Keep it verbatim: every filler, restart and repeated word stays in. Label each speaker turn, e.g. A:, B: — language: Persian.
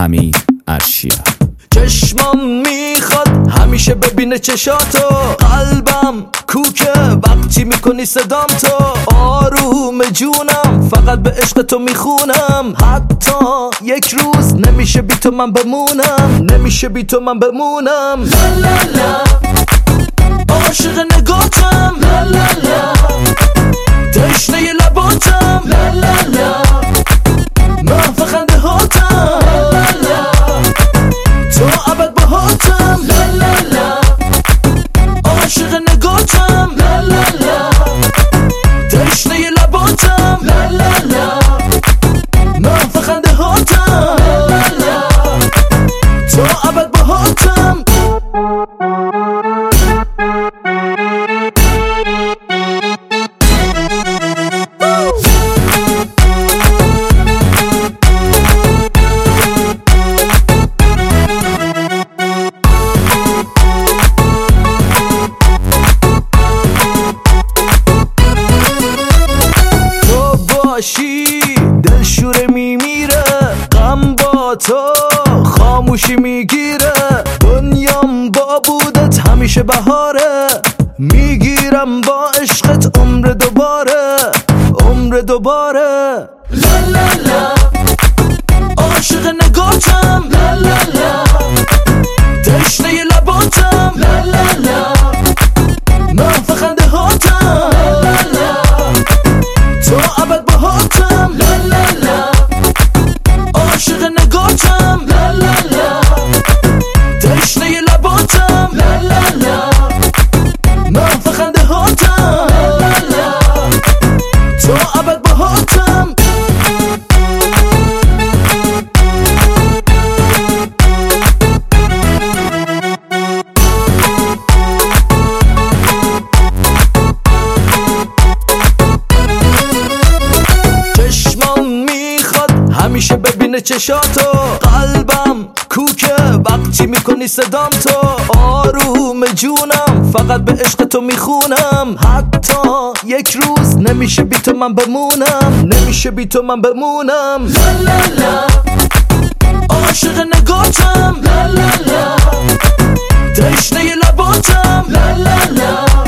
A: حمید ارشیا.
B: چشمام میخواد همیشه ببینه چشاتو، قلبم کوکه وقتی میکنی صدام تو، آروم جونم فقط به عشق تو میخونم، حتی یک روز نمیشه بی تو من بمونم، نمیشه بی تو من بمونم. لا لا لا عاشق نگاتم، لا لا لا تشنه لباتم، لا لا لا محو خنده هاتم، لا لا تو ابد باهاتم، لا لا لا عاشق نگاتم، لا لا لا تشنه لباتم، لا لا لا محو خنده هاتم، لا لا تو ابد باهاتم. دل شوره میمیره، غم با تو خاموشی میگیره، دنیام با بودت همیشه بهاره، میگیرم با عشقت عمر دوباره، عمر دوباره. لا لا لا عاشق نگاتم، لا لا لا تشنه لباتم، لا لا لا محو خنده هاتم، لا لا تو ابد باهاتم، لا لا لا عاشق نگاتم، لا لا لا تشنه لباتم، لا لا لا محو خنده هاتم، لا لا تو ابد باهاتم. همیشه ببینه چشاتو، قلبم کوکه وقتی میکنی صدام تو، آروم جونم فقط به عشق تو میخونم، حتی یک روز نمیشه بی تو من بمونم، نمیشه بی تو من بمونم. لا لا لا عاشق نگاتم، لا لا لا تشنه لباتم، لا لا لا